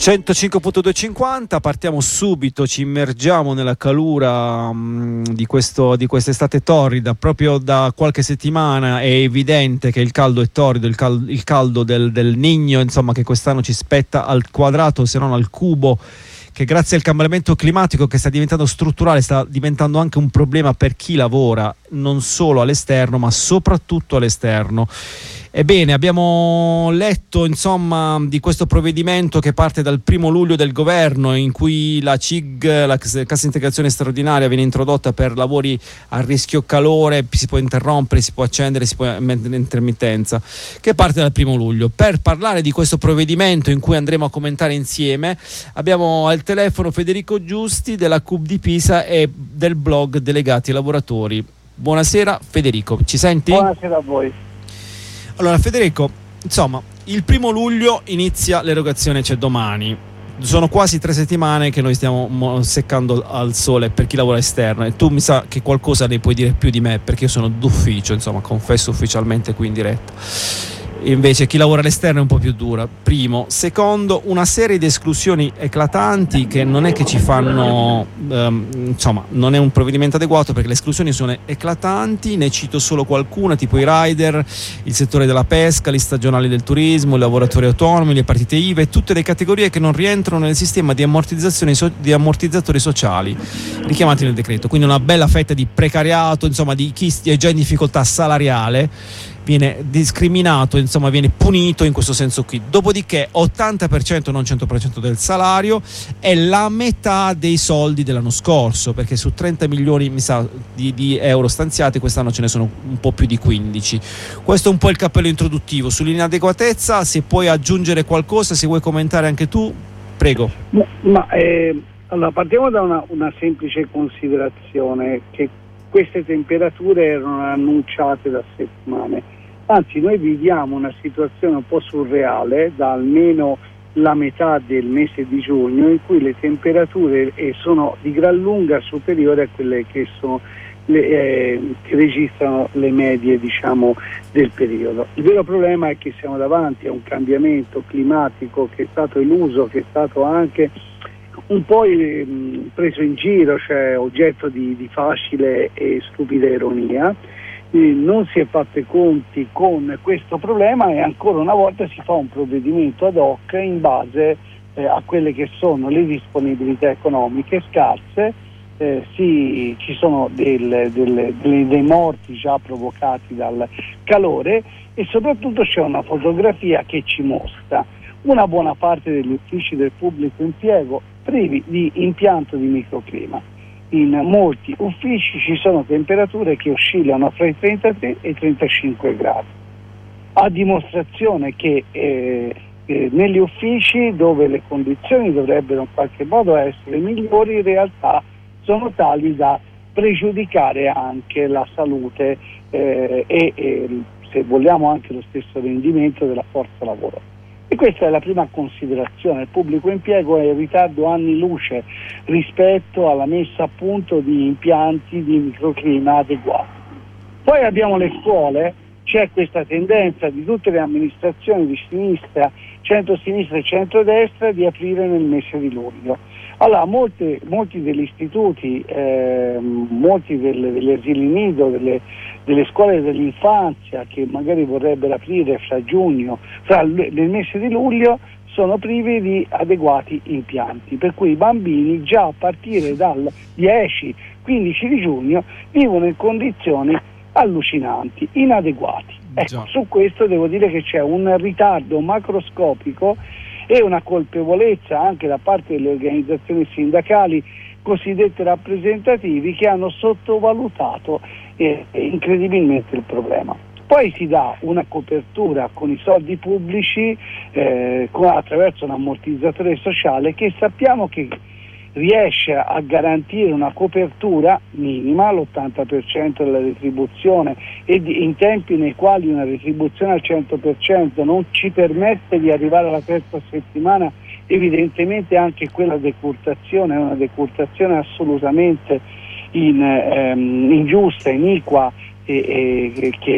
105.250, partiamo subito, ci immergiamo nella calura di quest'estate torrida. Proprio da qualche settimana è evidente che il caldo è torrido, il caldo del Niño, insomma, che quest'anno ci spetta al quadrato se non al cubo, che grazie al cambiamento climatico che sta diventando strutturale sta diventando anche un problema per chi lavora non solo all'esterno ma soprattutto all'esterno. Ebbene, abbiamo letto insomma di questo provvedimento che parte dal 1° luglio del governo, in cui la CIG, la cassa integrazione straordinaria, viene introdotta per lavori a rischio calore, si può interrompere, si può accendere, si può mettere in intermittenza, che parte dal 1° luglio. Per parlare di questo provvedimento, in cui andremo a commentare insieme, abbiamo al telefono Federico Giusti della CUP di Pisa e del blog Delegati ai Lavoratori. Buonasera Federico, ci senti? Buonasera a voi. Allora Federico, insomma, il 1° luglio inizia l'erogazione, cioè domani. Sono quasi 3 settimane che noi stiamo seccando al sole per chi lavora esterno, e tu mi sa che qualcosa ne puoi dire più di me, perché io sono d'ufficio, insomma, confesso ufficialmente qui in diretta. Invece chi lavora all'esterno è un po' più dura. Primo. Secondo, una serie di esclusioni eclatanti che non è che ci fanno insomma, non è un provvedimento adeguato, perché le esclusioni sono eclatanti. Ne cito solo qualcuna, tipo i rider, il settore della pesca, gli stagionali del turismo, i lavoratori autonomi, le partite IVA e tutte le categorie che non rientrano nel sistema di ammortizzatori sociali richiamati nel decreto. Quindi una bella fetta di precariato, insomma, di chi è già in difficoltà salariale viene discriminato, insomma viene punito in questo senso qui. Dopodiché 80%, non 100% del salario è la metà dei soldi dell'anno scorso, perché su 30 milioni mi sa di euro stanziati quest'anno ce ne sono un po' più di 15. Questo è un po' il cappello introduttivo. Sull'inadeguatezza, se puoi aggiungere qualcosa, se vuoi commentare anche tu, prego. Allora partiamo da una semplice considerazione, che queste temperature erano annunciate da settimane. Anzi, noi viviamo una situazione un po' surreale da almeno la metà del mese di giugno, in cui le temperature sono di gran lunga superiori a quelle che sono che registrano le medie, diciamo, del periodo. Il vero problema è che siamo davanti a un cambiamento climatico che è stato eluso, che è stato anche un po' preso in giro, cioè oggetto di facile e stupida ironia. Non si è fatto i conti con questo problema e ancora una volta si fa un provvedimento ad hoc in base a quelle che sono le disponibilità economiche scarse. Ci sono dei morti già provocati dal calore, e soprattutto c'è una fotografia che ci mostra una buona parte degli uffici del pubblico impiego privi di impianto di microclima. In molti uffici ci sono temperature che oscillano fra i 33 e i 35 gradi, a dimostrazione che negli uffici dove le condizioni dovrebbero in qualche modo essere migliori, in realtà sono tali da pregiudicare anche la salute e se vogliamo anche lo stesso rendimento della forza lavoro. E questa è la prima considerazione. Il pubblico impiego è in ritardo anni luce rispetto alla messa a punto di impianti di microclima adeguati. Poi abbiamo le scuole. C'è questa tendenza di tutte le amministrazioni di sinistra, centro-sinistra e centrodestra, di aprire nel mese di luglio. Allora, molti degli istituti, molti degli asili nido, delle scuole dell'infanzia che magari vorrebbero aprire nel mese di luglio, sono privi di adeguati impianti, per cui i bambini già a partire dal 10-15 di giugno vivono in condizioni allucinanti, inadeguati. Ecco, su questo devo dire che c'è un ritardo macroscopico e una colpevolezza anche da parte delle organizzazioni sindacali cosiddette rappresentativi, che hanno sottovalutato incredibilmente il problema. Poi si dà una copertura con i soldi pubblici attraverso un ammortizzatore sociale che sappiamo che riesce a garantire una copertura minima, l'80% della retribuzione, e in tempi nei quali una retribuzione al 100% non ci permette di arrivare alla terza settimana. Evidentemente anche quella decurtazione è una decurtazione assolutamente ingiusta, iniqua,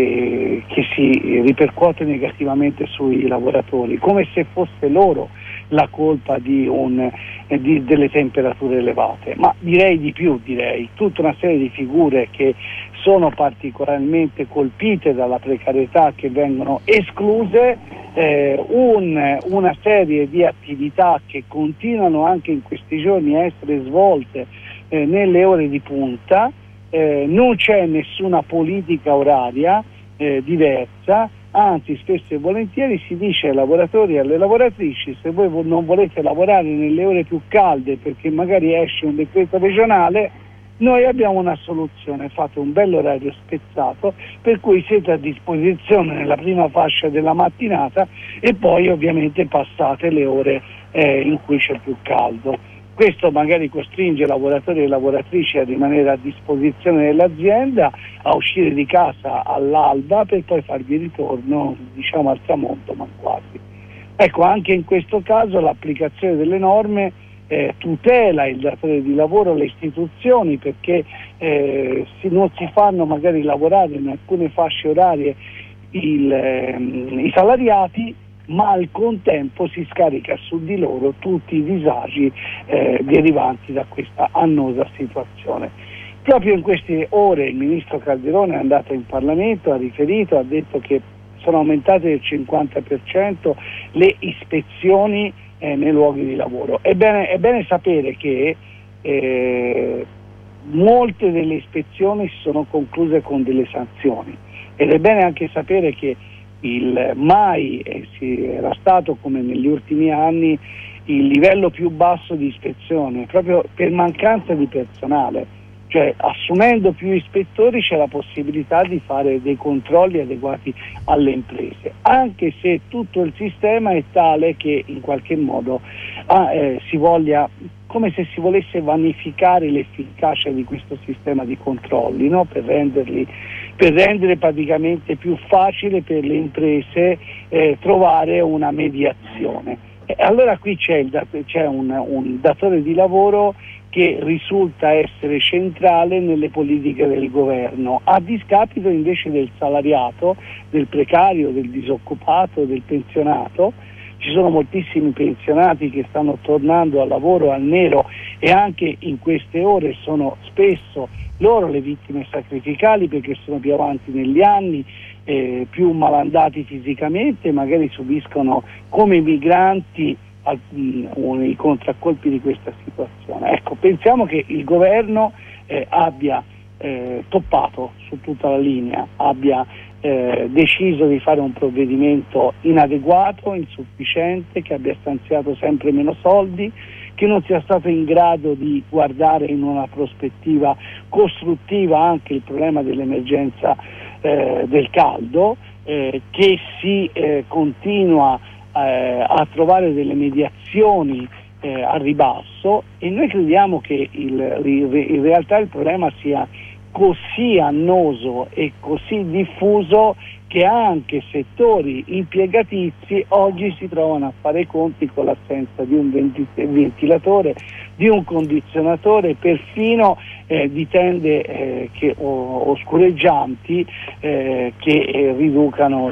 che si ripercuote negativamente sui lavoratori, come se fosse loro la colpa delle temperature elevate, ma direi di più, tutta una serie di figure che sono particolarmente colpite dalla precarietà, che vengono escluse, una serie di attività che continuano anche in questi giorni a essere svolte nelle ore di punta, non c'è nessuna politica oraria diversa, anzi spesso e volentieri si dice ai lavoratori e alle lavoratrici: se voi non volete lavorare nelle ore più calde perché magari esce un decreto regionale, noi abbiamo una soluzione: fate un bel orario spezzato per cui siete a disposizione nella prima fascia della mattinata e poi ovviamente passate le ore in cui c'è più caldo. Questo magari costringe lavoratori e lavoratrici a rimanere a disposizione dell'azienda, a uscire di casa all'alba per poi farvi ritorno, diciamo, al tramonto, ma quasi. Ecco, anche in questo caso l'applicazione delle norme tutela il datore di lavoro, le istituzioni, perché non si fanno magari lavorare in alcune fasce orarie i salariati, ma al contempo si scarica su di loro tutti i disagi derivanti da questa annosa situazione. Proprio in queste ore il ministro Calderone è andato in Parlamento, ha riferito, ha detto che sono aumentate del 50% le ispezioni nei luoghi di lavoro. È bene sapere che molte delle ispezioni si sono concluse con delle sanzioni, ed è bene anche sapere che mai era stato, come negli ultimi anni, il livello più basso di ispezione, proprio per mancanza di personale. Cioè, assumendo più ispettori c'è la possibilità di fare dei controlli adeguati alle imprese, anche se tutto il sistema è tale che in qualche modo come se si volesse vanificare l'efficacia di questo sistema di controlli, no? Per rendere praticamente più facile per le imprese trovare una mediazione. Allora qui c'è un datore di lavoro che risulta essere centrale nelle politiche del governo, a discapito invece del salariato, del precario, del disoccupato, del pensionato. Ci sono moltissimi pensionati che stanno tornando al lavoro al nero e anche in queste ore sono spesso loro le vittime sacrificali, perché sono più avanti negli anni, più malandati fisicamente, magari subiscono come migranti i contraccolpi di questa situazione. Ecco, pensiamo che il governo abbia toppato su tutta la linea, abbia deciso di fare un provvedimento inadeguato, insufficiente, che abbia stanziato sempre meno soldi, che non sia stato in grado di guardare in una prospettiva costruttiva anche il problema dell'emergenza del caldo, che si continua a trovare delle mediazioni a ribasso, e noi crediamo che in realtà il problema sia così annoso e così diffuso che anche settori impiegatizi oggi si trovano a fare i conti con l'assenza di un ventilatore, di un condizionatore, perfino di tende oscureggianti che riducano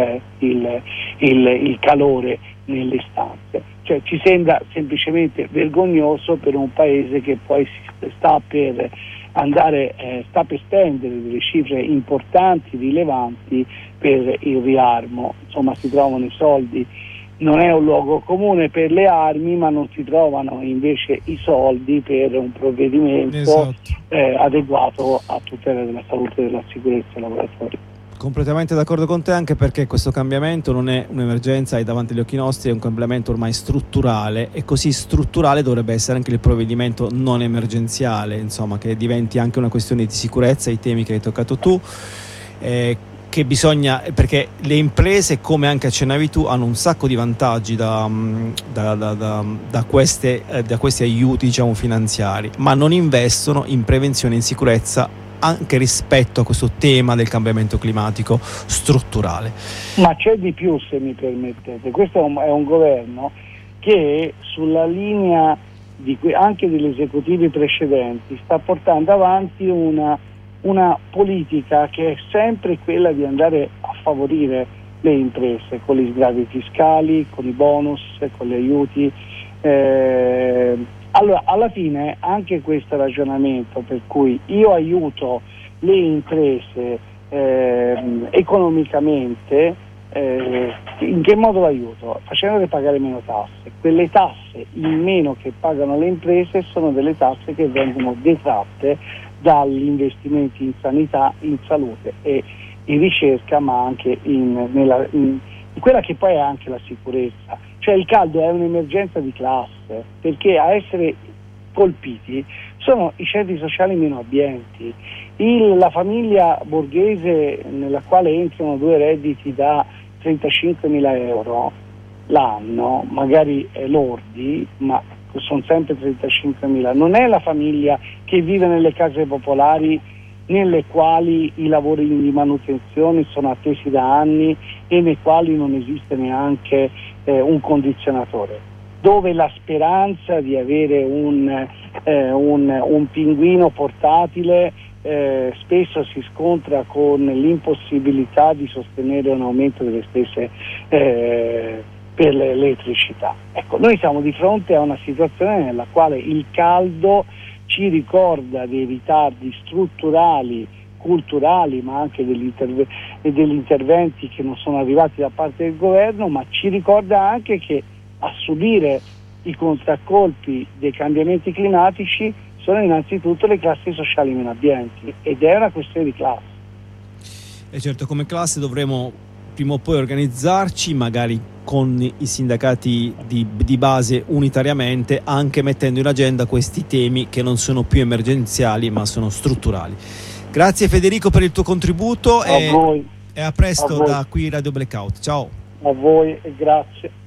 il calore nelle stanze. Cioè, ci sembra semplicemente vergognoso per un paese che poi sta per spendere delle cifre importanti, rilevanti per il riarmo. Insomma, si trovano i soldi, non è un luogo comune per le armi, ma non si trovano invece i soldi per un provvedimento adeguato a tutela della salute e della sicurezza dei lavoratori. Completamente d'accordo con te, anche perché questo cambiamento non è un'emergenza, è davanti agli occhi nostri, è un cambiamento ormai strutturale, e così strutturale dovrebbe essere anche il provvedimento non emergenziale, insomma, che diventi anche una questione di sicurezza, i temi che hai toccato tu, che bisogna, perché le imprese, come anche accennavi tu, hanno un sacco di vantaggi da questi aiuti, diciamo, finanziari, ma non investono in prevenzione e in sicurezza anche rispetto a questo tema del cambiamento climatico strutturale. Ma c'è di più, se mi permettete. Questo è un governo che, sulla linea anche degli esecutivi precedenti, sta portando avanti una politica che è sempre quella di andare a favorire le imprese, con gli sgravi fiscali, con i bonus, con gli aiuti. Allora, alla fine anche questo ragionamento per cui io aiuto le imprese economicamente, in che modo l'aiuto? Facendole pagare meno tasse. Quelle tasse in meno che pagano le imprese sono delle tasse che vengono detratte dagli investimenti in sanità, in salute e in ricerca, ma anche in quella che poi è anche la sicurezza. Cioè il caldo è un'emergenza di classe, perché a essere colpiti sono i ceti sociali meno abbienti, la famiglia borghese nella quale entrano 2 redditi da 35.000 euro l'anno, magari lordi, ma sono sempre 35.000, non è la famiglia che vive nelle case popolari nelle quali i lavori di manutenzione sono attesi da anni e nei quali non esiste neanche un condizionatore, dove la speranza di avere un pinguino portatile spesso si scontra con l'impossibilità di sostenere un aumento delle spese per l'elettricità. Ecco, noi siamo di fronte a una situazione nella quale il caldo ci ricorda dei ritardi strutturali, culturali, ma anche degli interventi che non sono arrivati da parte del governo, ma ci ricorda anche che a subire i contraccolpi dei cambiamenti climatici sono innanzitutto le classi sociali meno abbienti, ed è una questione di classe. E certo, come classe dovremo prima o poi organizzarci, magari con i sindacati di base unitariamente, anche mettendo in agenda questi temi che non sono più emergenziali ma sono strutturali. Grazie Federico per il tuo contributo a voi. E a presto da qui Radio Blackout. Ciao. A voi e grazie.